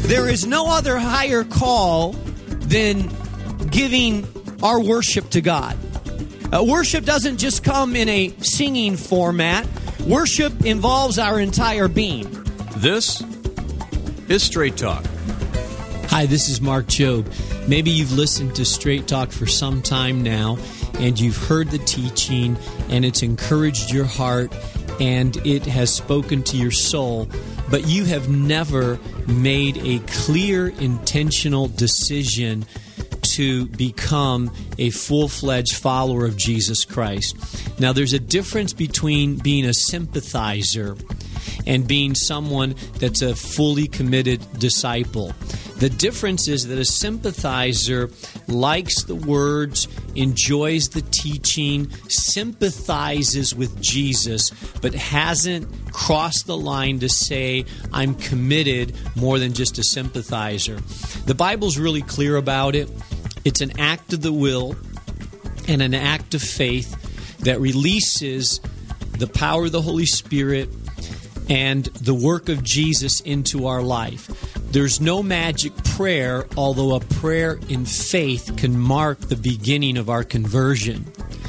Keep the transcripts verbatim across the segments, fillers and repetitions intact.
There is no other higher call than giving our worship to God. Uh, worship doesn't just come in a singing format. Worship involves our entire being. This is Straight Talk. Hi, this is Mark Jobe. Maybe you've listened to Straight Talk for some time now, and you've heard the teaching, and it's encouraged your heart, and it has spoken to your soul, but you have never made a clear, intentional decision to become a full-fledged follower of Jesus Christ. Now, there's a difference between being a sympathizer and being someone that's a fully committed disciple. The difference is that a sympathizer likes the words, enjoys the teaching, sympathizes with Jesus, but hasn't crossed the line to say, I'm committed more than just a sympathizer. The Bible's really clear about it. It's an act of the will and an act of faith that releases the power of the Holy Spirit and the work of Jesus into our life. There's no magic prayer, although a prayer in faith can mark the beginning of our conversion.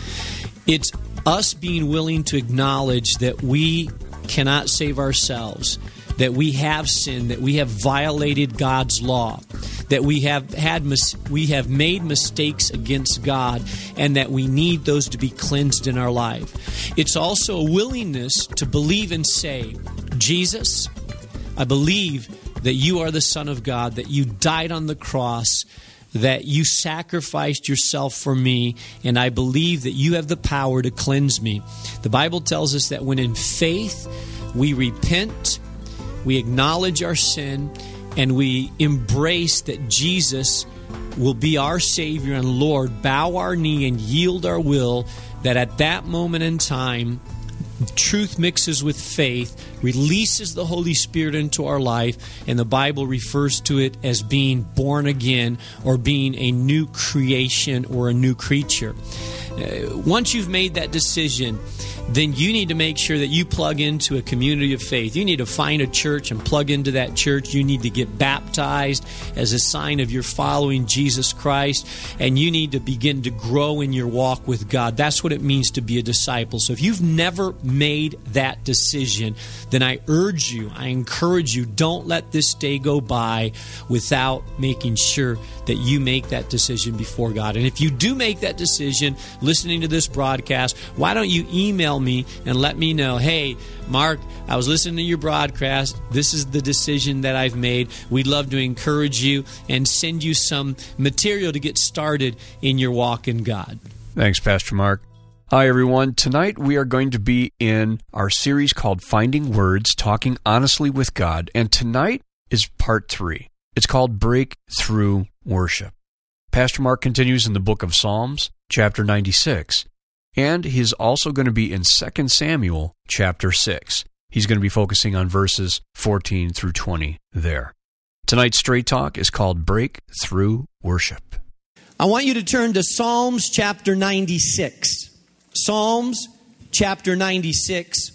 It's us being willing to acknowledge that we cannot save ourselves, that we have sinned, that we have violated God's law, that we have had mis- we have made mistakes against God, and that we need those to be cleansed in our life. It's also a willingness to believe and say, Jesus, I believe that you are the Son of God, that you died on the cross, that you sacrificed yourself for me, and I believe that you have the power to cleanse me. The Bible tells us that when in faith we repent, we acknowledge our sin, and we embrace that Jesus will be our Savior and Lord, bow our knee and yield our will, that at that moment in time, truth mixes with faith, releases the Holy Spirit into our life, and the Bible refers to it as being born again or being a new creation or a new creature. Uh, once you've made that decision, then you need to make sure that you plug into a community of faith. You need to find a church and plug into that church. You need to get baptized as a sign of your following Jesus Christ, and you need to begin to grow in your walk with God. That's what it means to be a disciple. So if you've never made that decision, then I urge you, I encourage you, don't let this day go by without making sure that you make that decision before God. And if you do make that decision, listening to this broadcast, why don't you email me and let me know, hey, Mark, I was listening to your broadcast. This is the decision that I've made. We'd love to encourage you and send you some material to get started in your walk in God. Thanks, Pastor Mark. Hi, everyone. Tonight we are going to be in our series called Finding Words, Talking Honestly with God. And tonight is part three. It's called Breakthrough Worship. Pastor Mark continues in the book of Psalms, chapter ninety-six. And he's also going to be in Second Samuel chapter six. He's going to be focusing on verses fourteen through twenty there. Tonight's Straight Talk is called Breakthrough Worship. I want you to turn to Psalms chapter ninety-six. Psalms chapter ninety-six.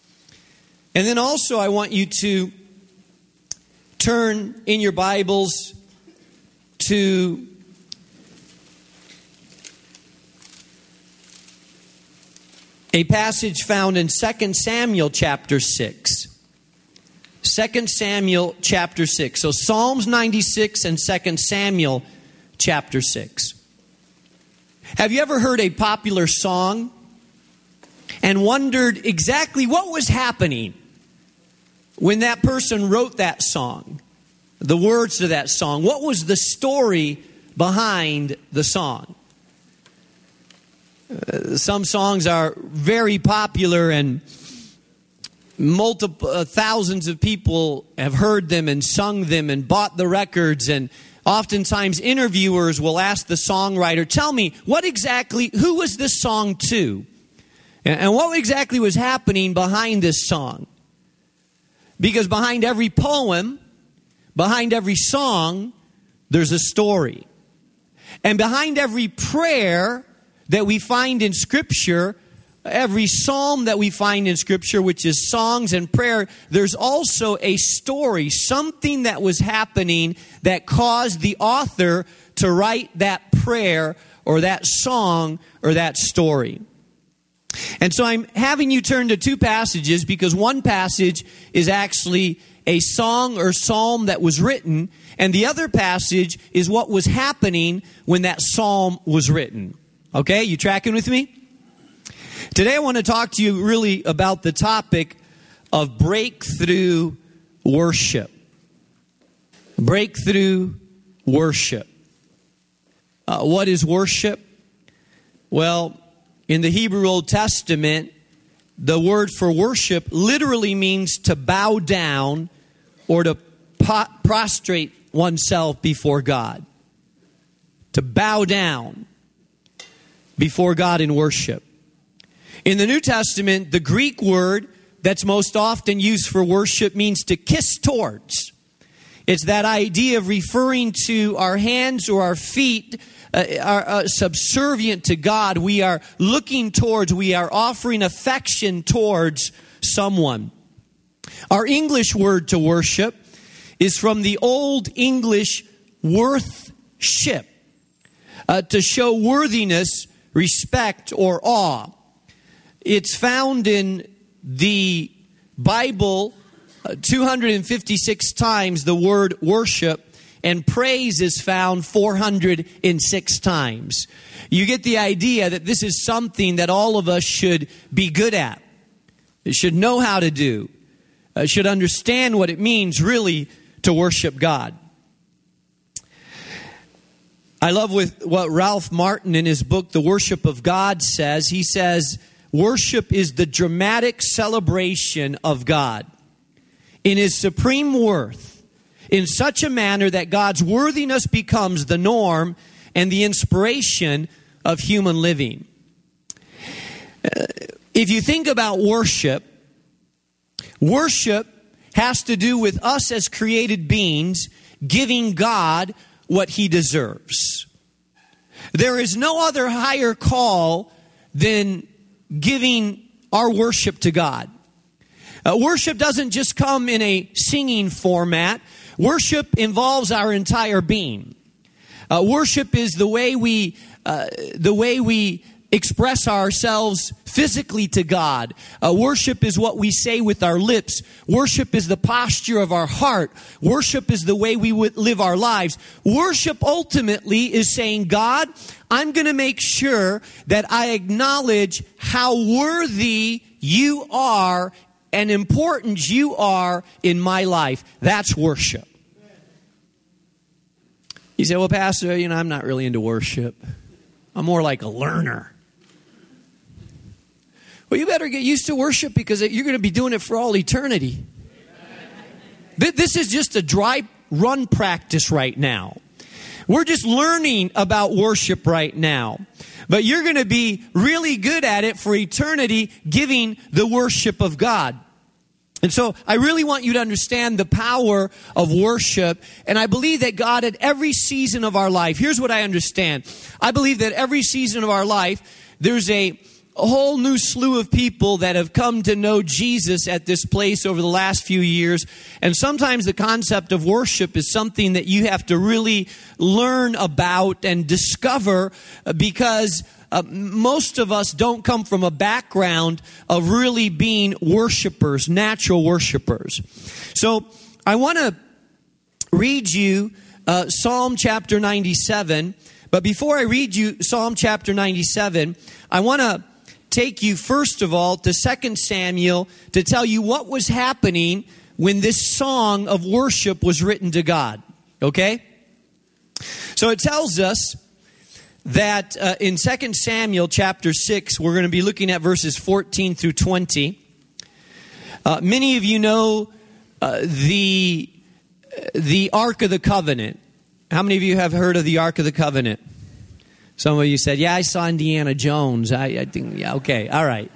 And then also I want you to turn in your Bibles to a passage found in Second Samuel chapter six. Second Samuel chapter six. So Psalms ninety-six and Second Samuel chapter six. Have you ever heard a popular song and wondered exactly what was happening when that person wrote that song? The words to that song. What was the story behind the song? Uh, some songs are very popular and multiple uh, thousands of people have heard them and sung them and bought the records, and oftentimes interviewers will ask the songwriter, tell me, what exactly, who was this song to? And, and what exactly was happening behind this song? Because behind every poem, behind every song, there's a story. And behind every prayer that we find in Scripture, every psalm that we find in Scripture, which is songs and prayer, there's also a story, something that was happening that caused the author to write that prayer or that song or that story. And so I'm having you turn to two passages because one passage is actually a song or psalm that was written, and the other passage is what was happening when that psalm was written. Okay, you tracking with me? Today I want to talk to you really about the topic of breakthrough worship. Breakthrough worship. Uh, what is worship? Well, in the Hebrew Old Testament, the word for worship literally means to bow down or to po- prostrate oneself before God. To bow down before God in worship. In the New Testament, the Greek word that's most often used for worship means to kiss towards. It's that idea of referring to our hands or our feet uh, are uh, subservient to God. We are looking towards, we are offering affection towards someone. Our English word to worship is from the Old English worthship, uh, to show worthiness, respect, or awe. It's found in the Bible uh, two hundred fifty-six times, the word worship, and praise is found four hundred six times. You get the idea that this is something that all of us should be good at, should know how to do, uh, should understand what it means really to worship God. I love with what Ralph Martin in his book, The Worship of God, says. He says, worship is the dramatic celebration of God in His supreme worth in such a manner that God's worthiness becomes the norm and the inspiration of human living. Uh, if you think about worship, worship has to do with us as created beings giving God what He deserves. There is no other higher call than giving our worship to God. Uh, worship doesn't just come in a singing format. Worship involves our entire being. Uh, worship is the way we, uh, the way we express ourselves physically to God. Uh, worship is what we say with our lips. Worship is the posture of our heart. Worship is the way we would live our lives. Worship ultimately is saying, God, I'm going to make sure that I acknowledge how worthy you are and important you are in my life. That's worship. You say, well, Pastor, you know, I'm not really into worship. I'm more like a learner. Well, you better get used to worship because you're going to be doing it for all eternity. This is just a dry run practice right now. We're just learning about worship right now. But you're going to be really good at it for eternity, giving the worship of God. And so I really want you to understand the power of worship. And I believe that God at every season of our life, here's what I understand. I believe that every season of our life, there's a A whole new slew of people that have come to know Jesus at this place over the last few years. And sometimes the concept of worship is something that you have to really learn about and discover because uh, most of us don't come from a background of really being worshipers, natural worshipers. So I want to read you uh, Psalm chapter ninety-seven. But before I read you Psalm chapter ninety-seven, I want to take you first of all to Second Samuel to tell you what was happening when this song of worship was written to God. Okay? So it tells us that uh, in Second Samuel chapter six, we're going to be looking at verses fourteen through twenty. Uh, many of you know uh, the, the Ark of the Covenant. How many of you have heard of the Ark of the Covenant? Some of you said, yeah, I saw Indiana Jones. I, I think, yeah, okay, all right.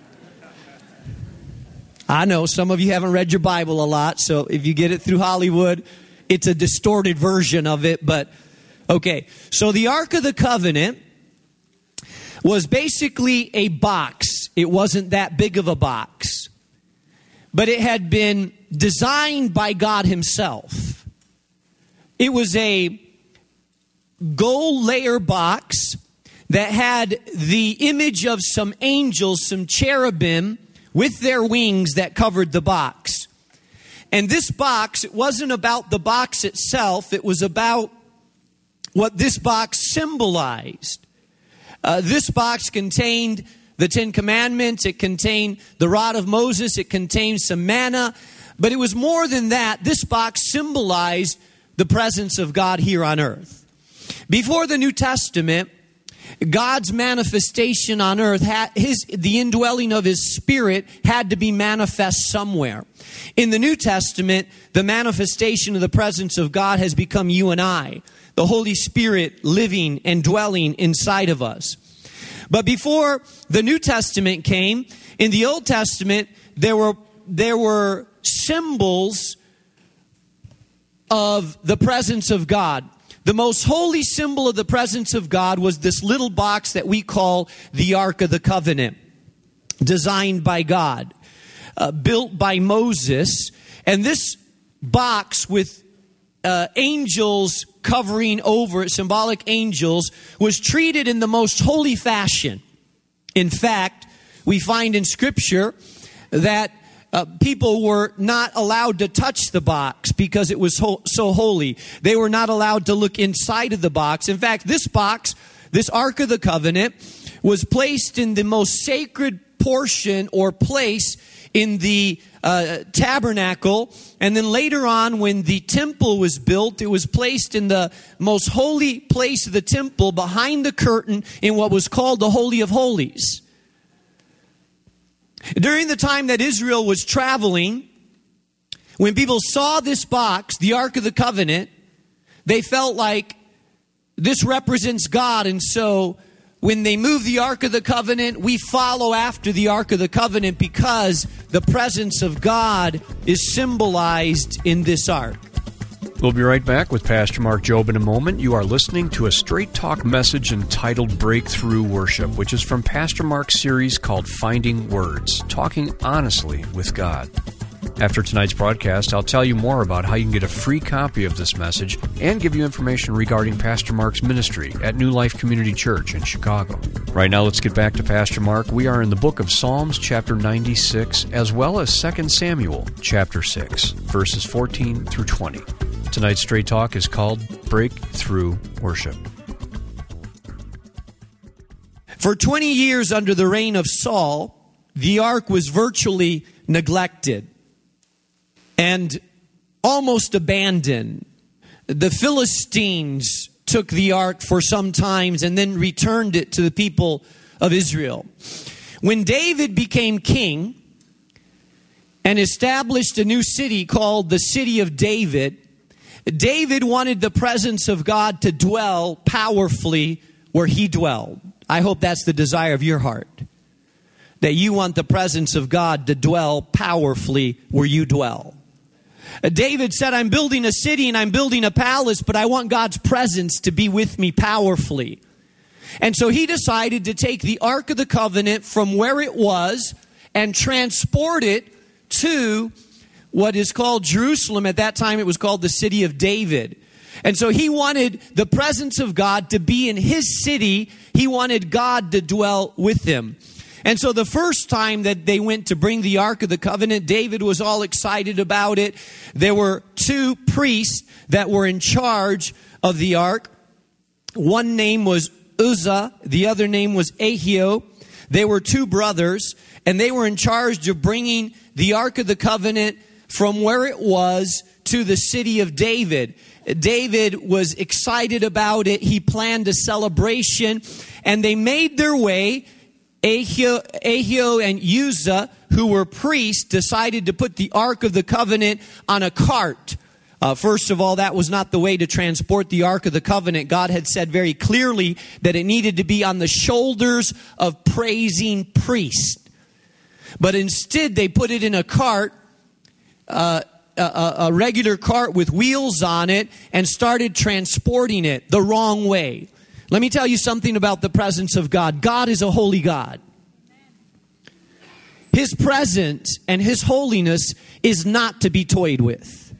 I know some of you haven't read your Bible a lot, so if you get it through Hollywood, it's a distorted version of it, but okay. So the Ark of the Covenant was basically a box. It wasn't that big of a box. But it had been designed by God himself. It was a gold layer box that had the image of some angels, some cherubim, with their wings that covered the box. And this box, it wasn't about the box itself. It was about what this box symbolized. Uh, this box contained the Ten Commandments. It contained the rod of Moses. It contained some manna. But it was more than that. This box symbolized the presence of God here on earth. Before the New Testament, God's manifestation on earth, had his, the indwelling of his Spirit had to be manifest somewhere. In the New Testament, the manifestation of the presence of God has become you and I, the Holy Spirit living and dwelling inside of us. But before the New Testament came, in the Old Testament, there were, there were symbols of the presence of God. The most holy symbol of the presence of God was this little box that we call the Ark of the Covenant, designed by God, uh, built by Moses. And this box with uh, angels covering over it, symbolic angels, was treated in the most holy fashion. In fact, we find in Scripture that Uh, people were not allowed to touch the box because it was ho- so holy. They were not allowed to look inside of the box. In fact, this box, this Ark of the Covenant, was placed in the most sacred portion or place in the uh, tabernacle. And then later on, when the temple was built, it was placed in the most holy place of the temple behind the curtain in what was called the Holy of Holies. During the time that Israel was traveling, when people saw this box, the Ark of the Covenant, they felt like this represents God. And so when they move the Ark of the Covenant, we follow after the Ark of the Covenant because the presence of God is symbolized in this ark. We'll be right back with Pastor Mark Jobe in a moment. You are listening to a Straight Talk message entitled Breakthrough Worship, which is from Pastor Mark's series called Finding Words, Talking Honestly with God. After tonight's broadcast, I'll tell you more about how you can get a free copy of this message and give you information regarding Pastor Mark's ministry at New Life Community Church in Chicago. Right now, let's get back to Pastor Mark. We are in the book of Psalms, chapter ninety-six, as well as Second Samuel, chapter six, verses fourteen through twenty. Tonight's Straight Talk is called Breakthrough Worship. For twenty years under the reign of Saul, the ark was virtually neglected and almost abandoned. The Philistines took the ark for some time and then returned it to the people of Israel. When David became king and established a new city called the City of David, David wanted the presence of God to dwell powerfully where he dwelled. I hope that's the desire of your heart, that you want the presence of God to dwell powerfully where you dwell. David said, I'm building a city and I'm building a palace, but I want God's presence to be with me powerfully. And so he decided to take the Ark of the Covenant from where it was and transport it to what is called Jerusalem. At that time, it was called the City of David. And so he wanted the presence of God to be in his city. He wanted God to dwell with him. And so the first time that they went to bring the Ark of the Covenant, David was all excited about it. There were two priests that were in charge of the Ark. One name was Uzzah. The other name was Ahio. They were two brothers, and they were in charge of bringing the Ark of the Covenant from where it was to the City of David. David was excited about it. He planned a celebration, and they made their way. Ahio, Ahio and Uzzah, who were priests, decided to put the Ark of the Covenant on a cart. Uh, first of all, that was not the way to transport the Ark of the Covenant. God had said very clearly that it needed to be on the shoulders of praising priests. But instead, they put it in a cart, uh, a, a regular cart with wheels on it, and started transporting it the wrong way. Let me tell you something about the presence of God. God is a holy God. His presence and His holiness is not to be toyed with.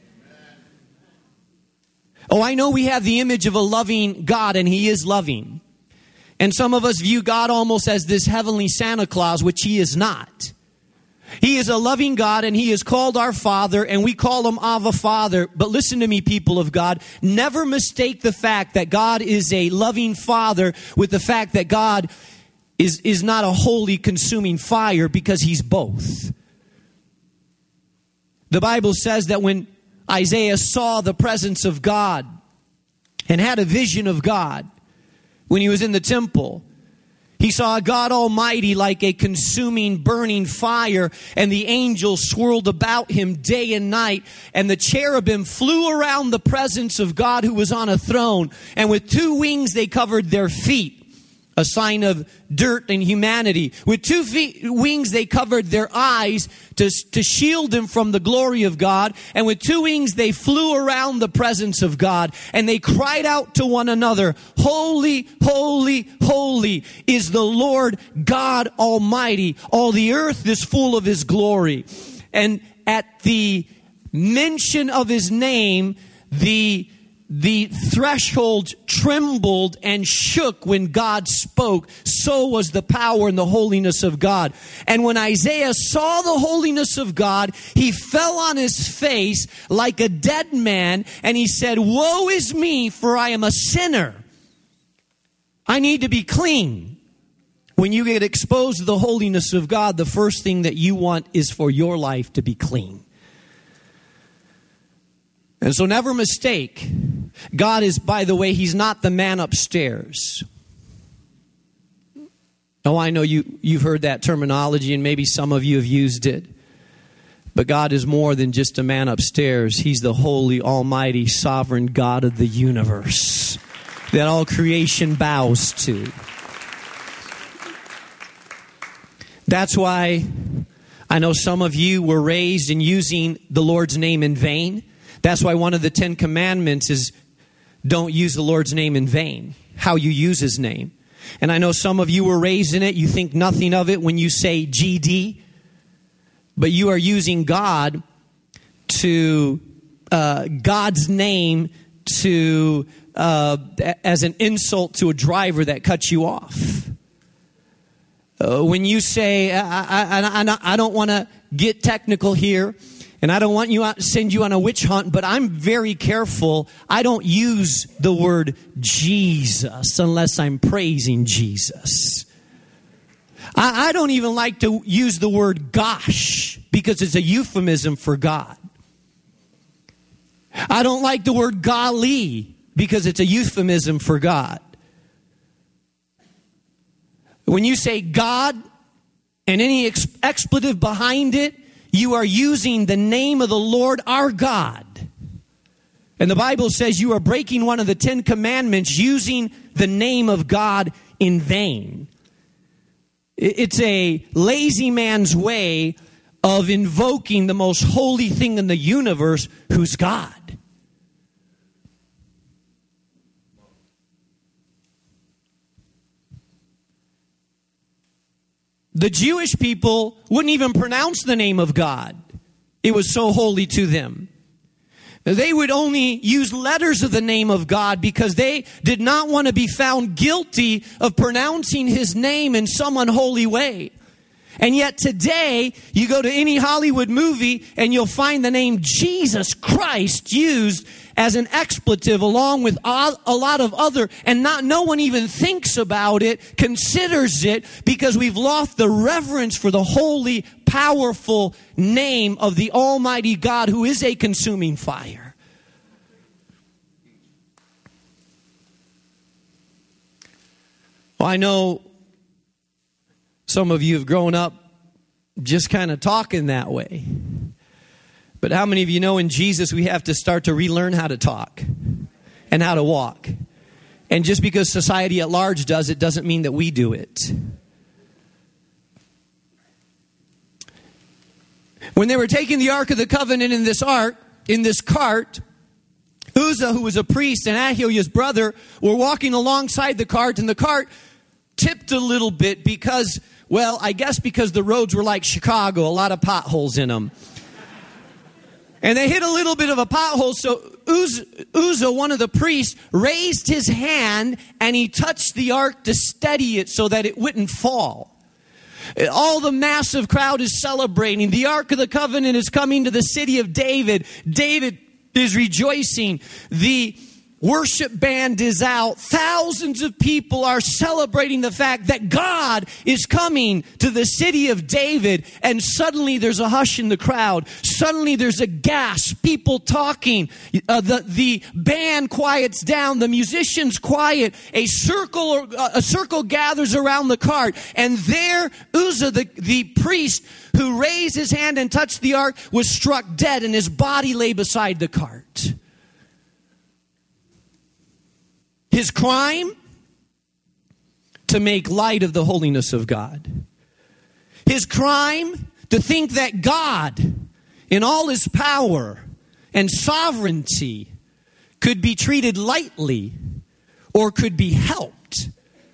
Oh, I know we have the image of a loving God, and He is loving. And some of us view God almost as this heavenly Santa Claus, which He is not. He is a loving God, and He is called our Father, and we call Him Abba Father. But listen to me, people of God. Never mistake the fact that God is a loving Father with the fact that God is, is not a holy, consuming fire, because He's both. The Bible says that when Isaiah saw the presence of God and had a vision of God when he was in the temple, he saw God Almighty like a consuming, burning fire, and the angels swirled about Him day and night, and the cherubim flew around the presence of God who was on a throne, and with two wings they covered their feet, a sign of dirt and humanity. With two feet, wings they covered their eyes to, to shield them from the glory of God. And with two wings they flew around the presence of God. And they cried out to one another, "Holy, holy, holy is the Lord God Almighty. All the earth is full of His glory." And at the mention of His name, the The threshold trembled and shook when God spoke. So was the power and the holiness of God. And when Isaiah saw the holiness of God, he fell on his face like a dead man, and he said, "Woe is me, for I am a sinner. I need to be clean." When you get exposed to the holiness of God, the first thing that you want is for your life to be clean. And so never mistake, God is, by the way, He's not the man upstairs. Oh, I know you, you've heard that terminology, and maybe some of you have used it. But God is more than just a man upstairs. He's the holy, almighty, sovereign God of the universe that all creation bows to. That's why I know some of you were raised in using the Lord's name in vain. That's why one of the Ten Commandments is don't use the Lord's name in vain, how you use His name. And I know some of you were raised in it. You think nothing of it when you say G D. But you are using God to, uh, God's name to, uh, as an insult to a driver that cuts you off. Uh, when you say, I, I, I, I don't want to get technical here, and I don't want you to send you on a witch hunt, but I'm very careful. I don't use the word Jesus unless I'm praising Jesus. I, I don't even like to use the word gosh because it's a euphemism for God. I don't like the word golly because it's a euphemism for God. When you say God and any ex- expletive behind it, you are using the name of the Lord our God. And the Bible says you are breaking one of the Ten Commandments using the name of God in vain. It's a lazy man's way of invoking the most holy thing in the universe, who's God. The Jewish people wouldn't even pronounce the name of God. It was so holy to them. They would only use letters of the name of God because they did not want to be found guilty of pronouncing His name in some unholy way. And yet today, you go to any Hollywood movie and you'll find the name Jesus Christ used as an expletive along with a lot of other, and not no one even thinks about it, considers it, because we've lost the reverence for the holy, powerful name of the Almighty God who is a consuming fire. Well, I know some of you have grown up just kind of talking that way. But how many of you know in Jesus we have to start to relearn how to talk and how to walk? And just because society at large does it doesn't mean that we do it. When they were taking the Ark of the Covenant in this ark, in this cart, Uzzah, who was a priest, and Ahiah's brother were walking alongside the cart, and the cart tipped a little bit because Well, I guess because the roads were like Chicago, a lot of potholes in them. And they hit a little bit of a pothole, so Uzzah, Uzzah, one of the priests, raised his hand and he touched the ark to steady it so that it wouldn't fall. All the massive crowd is celebrating. The Ark of the Covenant is coming to the city of David. David is rejoicing. The worship band is out. Thousands of people are celebrating the fact that God is coming to the city of David. And suddenly there's a hush in the crowd. Suddenly there's a gasp. People talking. Uh, the, the band quiets down. The musicians quiet. A circle, uh, a circle gathers around the cart. And there Uzzah, the, the priest who raised his hand and touched the ark, was struck dead, and his body lay beside the cart. His crime? To make light of the holiness of God. His crime? To think that God, in all his power and sovereignty, could be treated lightly or could be helped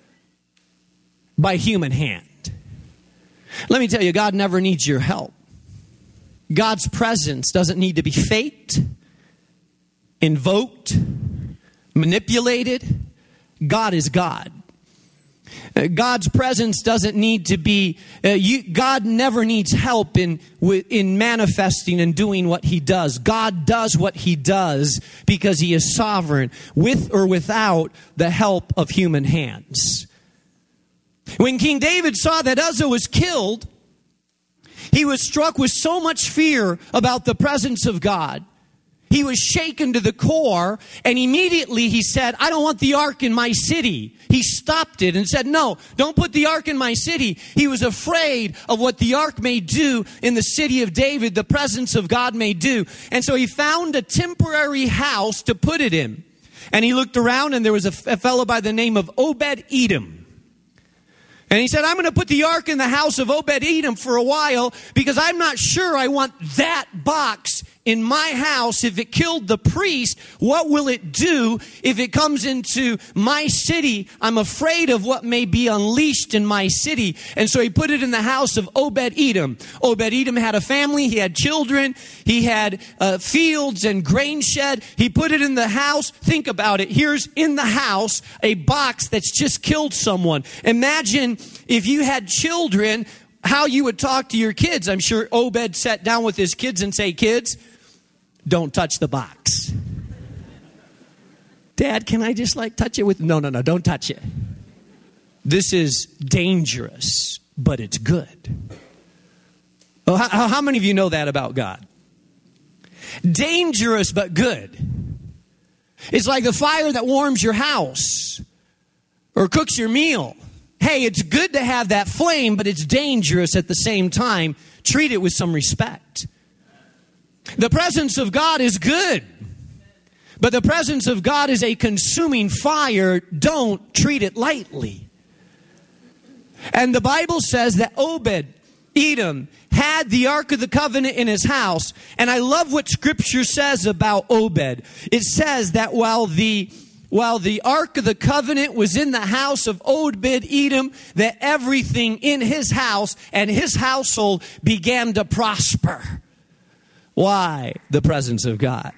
by human hand. Let me tell you, God never needs your help. God's presence doesn't need to be faked, invoked, manipulated. God is God. Uh, God's presence doesn't need to be, uh, you, God never needs help in, in manifesting and doing what he does. God does what he does because he is sovereign, with or without the help of human hands. When King David saw that Uzzah was killed, he was struck with so much fear about the presence of God. He was shaken to the core, and immediately he said, I don't want the ark in my city. He stopped it and said, no, don't put the ark in my city. He was afraid of what the ark may do in the city of David, the presence of God may do. And so he found a temporary house to put it in. And he looked around, and there was a, a fellow by the name of Obed-Edom. And he said, I'm going to put the ark in the house of Obed-Edom for a while because I'm not sure I want that box in my house. If it killed the priest, what will it do if it comes into my city? I'm afraid of what may be unleashed in my city. And so he put it in the house of Obed-Edom. Obed-Edom had a family. He had children. He had uh, fields and grain shed. He put it in the house. Think about it. Here's in the house a box that's just killed someone. Imagine if you had children, how you would talk to your kids. I'm sure Obed sat down with his kids and say, kids, don't touch the box. Dad, can I just like touch it with? No, no, no, don't touch it. This is dangerous, but it's good. Oh, how, how many of you know that about God? Dangerous, but good. It's like the fire that warms your house or cooks your meal. Hey, it's good to have that flame, but it's dangerous at the same time. Treat it with some respect. The presence of God is good, but the presence of God is a consuming fire. Don't treat it lightly. And the Bible says that Obed-Edom had the Ark of the Covenant in his house. And I love what Scripture says about Obed. It says that while the While the Ark of the Covenant was in the house of Obed-Edom, that everything in his house and his household began to prosper. Why? The presence of God.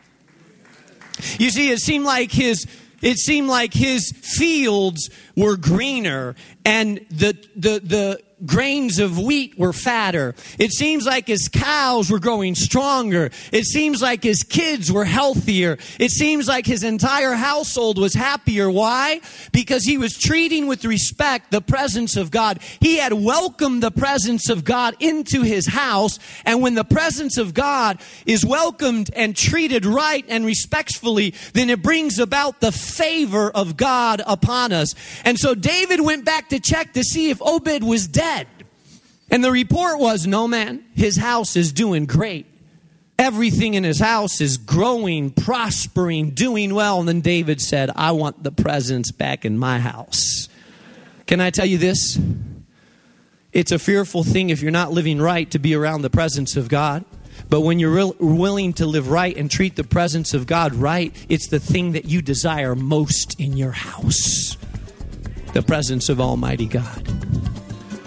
You see, it seemed like his it seemed like his fields were greener and the the the grains of wheat were fatter. It seems like his cows were growing stronger. It seems like his kids were healthier. It seems like his entire household was happier. Why? Because he was treating with respect the presence of God. He had welcomed the presence of God into his house. And when the presence of God is welcomed and treated right and respectfully, then it brings about the favor of God upon us. And so David went back to check to see if Obed was dead. And the report was, no, man, his house is doing great. Everything in his house is growing, prospering, doing well. And then David said, I want the presence back in my house. Can I tell you this? It's a fearful thing if you're not living right to be around the presence of God. But when you're real, willing to live right and treat the presence of God right, it's the thing that you desire most in your house. The presence of Almighty God.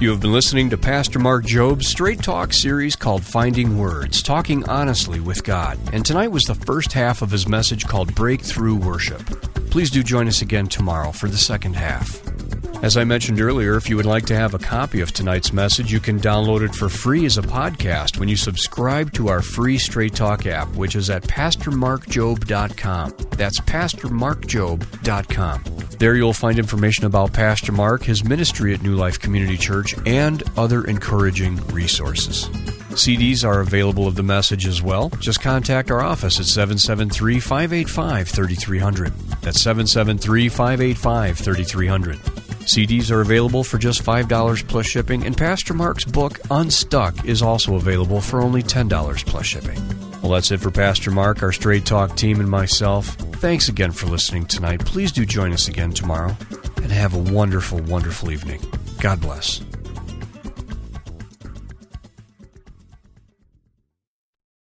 You have been listening to Pastor Mark Job's Straight Talk series called Finding Words, talking honestly with God. And tonight was the first half of his message called Breakthrough Worship. Please do join us again tomorrow for the second half. As I mentioned earlier, if you would like to have a copy of tonight's message, you can download it for free as a podcast when you subscribe to our free Straight Talk app, which is at pastor mark job dot com. That's pastor mark job dot com. There you'll find information about Pastor Mark, his ministry at New Life Community Church, and other encouraging resources. C Ds are available of the message as well. Just contact our office at seven seven three, five eight five, three three zero zero. That's seven seven three, five eight five, three three zero zero. C Ds are available for just five dollars plus shipping, and Pastor Mark's book, Unstuck, is also available for only ten dollars plus shipping. Well, that's it for Pastor Mark, our Straight Talk team, and myself. Thanks again for listening tonight. Please do join us again tomorrow, and have a wonderful, wonderful evening. God bless.